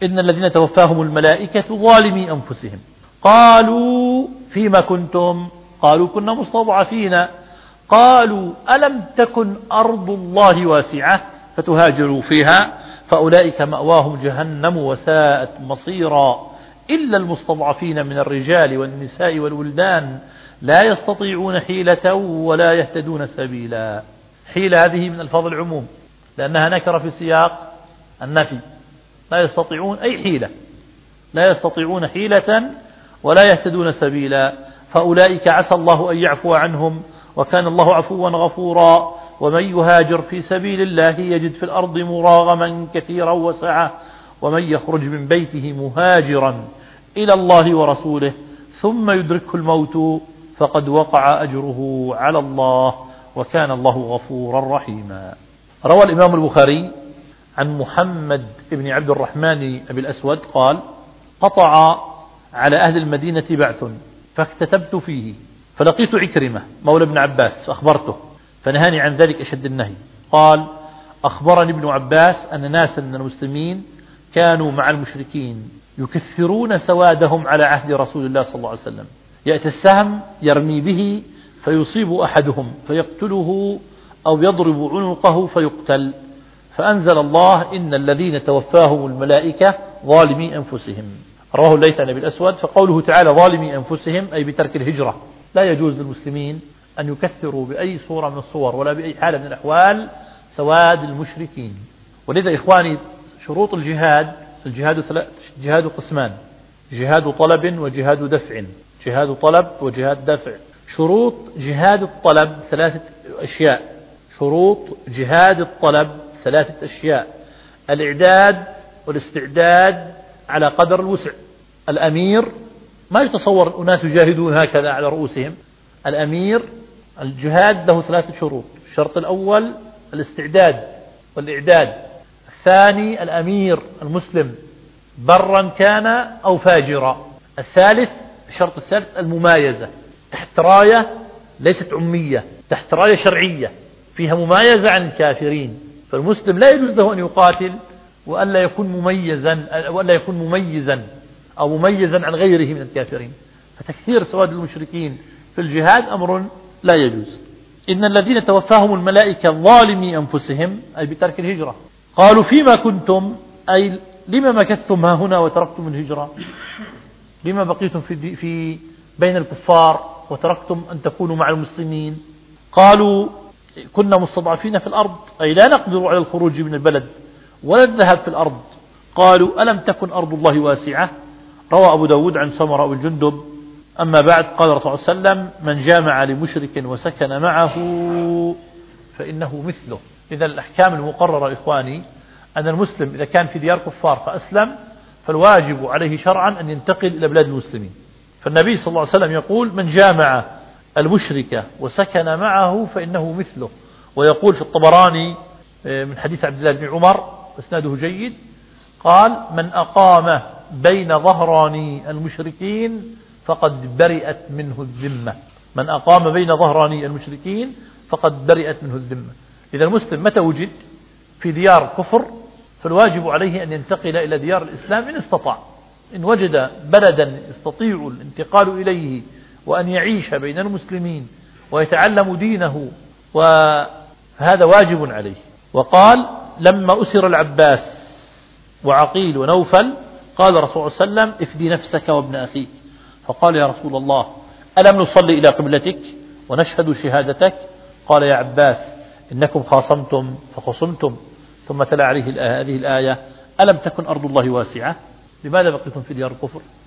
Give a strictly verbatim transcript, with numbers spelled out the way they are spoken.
إن الذين توفاهم الملائكة ظالمي أنفسهم قالوا فيما كنتم قالوا كنا مستضعفين قالوا ألم تكن أرض الله واسعة فتهاجروا فيها فأولئك مأواهم جهنم وساءت مصيرا إلا المستضعفين من الرجال والنساء والولدان لا يستطيعون حيلة ولا يهتدون سبيلا. حيلة هذه من ألفاظ العموم لأنها نكرة في سياق النفي، لا يستطيعون أي حيلة، لا يستطيعون حيلة ولا يهتدون سبيلا. فأولئك عسى الله أن يعفو عنهم وكان الله عفوا غفورا. ومن يهاجر في سبيل الله يجد في الأرض مراغما كثيرا وسعة ومن يخرج من بيته مهاجرا إلى الله ورسوله ثم يدركه الموت فقد وقع أجره على الله وكان الله غفورا رحيما. روى الإمام البخاري عن محمد بن عبد الرحمن أبي الأسود قال: قطع على أهل المدينة بعث فاكتتبت فيه فلقيت عكرمة مولى ابن عباس فأخبرته فنهاني عن ذلك أشد النهي. قال: أخبرني ابن عباس أن ناسا من المسلمين كانوا مع المشركين يكثرون سوادهم على عهد رسول الله صلى الله عليه وسلم، يأتي السهم يرمي به فيصيب أحدهم فيقتله أو يضرب عنقه فيقتل، فأنزل الله: إن الذين توفاهم الملائكة ظالمي أنفسهم. رواه الليث عن أبي الأسود. فقوله تعالى ظالمي أنفسهم أي بترك الهجرة. لا يجوز للمسلمين أن يكثروا بأي صورة من الصور ولا بأي حالة من الأحوال سواد المشركين. ولذا إخواني شروط الجهاد، الجهاد ثلاث جهاد قسمان: جهاد طلب وجهاد دفع. جهاد طلب وجهاد دفع. شروط جهاد الطلب ثلاثة أشياء. شروط جهاد الطلب ثلاثة أشياء: الإعداد والاستعداد على قدر الوسع. الأمير ما يتصور أناس يجاهدون هكذا على رؤوسهم. الأمير الجهاد له ثلاثة شروط: الشرط الأول الاستعداد والإعداد، الثاني الأمير المسلم برا كان أو فاجرا، الثالث الشرط الثالث الممايزة تحت راية ليست عمية، تحت راية شرعية فيها ممايزة عن الكافرين. فالمسلم لا يجوز له أن يقاتل وألا يكون مميزا وألا يكون مميزا أو مميزا عن غيره من الكافرين. فتكثير سواد المشركين في الجهاد أمر لا يجوز. إن الذين توفاهم الملائكة ظالمي أنفسهم أي بترك الهجرة. قالوا فيما كنتم أي لما مكثتم ها هنا وتركتم الهجرة؟ لما بقيتم في, في بين الكفار وتركتم أن تكونوا مع المسلمين؟ قالوا كنا مستضعفين في الأرض أي لا نقدر على الخروج من البلد ولا الذهاب في الأرض. قالوا ألم تكن أرض الله واسعة. روى أبو داود عن سمرة والجندب. أما بعد قال الرسول صلى الله عليه وسلم: من جامع لمشرك وسكن معه فإنه مثله. إذا الأحكام المقررة إخواني أن المسلم إذا كان في ديار كفار فأسلم فالواجب عليه شرعا أن ينتقل إلى بلاد المسلمين. فالنبي صلى الله عليه وسلم يقول: من جامع المشرك وسكن معه فإنه مثله. ويقول في الطبراني من حديث عبد الله بن عمر اسناده جيد قال: من أقام بين ظهراني المشركين فقد برئت منه الذمة. من أقام بين ظهراني المشركين فقد برئت منه الذمة. إذا المسلم متى وجد في ديار كفر فالواجب عليه أن ينتقل إلى ديار الإسلام إن استطاع. إن وجد بلدا يستطيع الانتقال إليه وأن يعيش بين المسلمين ويتعلم دينه وهذا واجب عليه. وقال: لما أسر العباس وعقيل ونوفل قال رسول الله صلى الله عليه وسلم: افدي نفسك وابن أخيك. فقال: يا رسول الله ألم نصلي إلى قبلتك ونشهد شهادتك؟ قال: يا عباس إنكم خاصمتم فخصمتم. ثم تلا عليه هذه الآية: ألم تكن أرض الله واسعة. لماذا بقيتم في ديار الكفر؟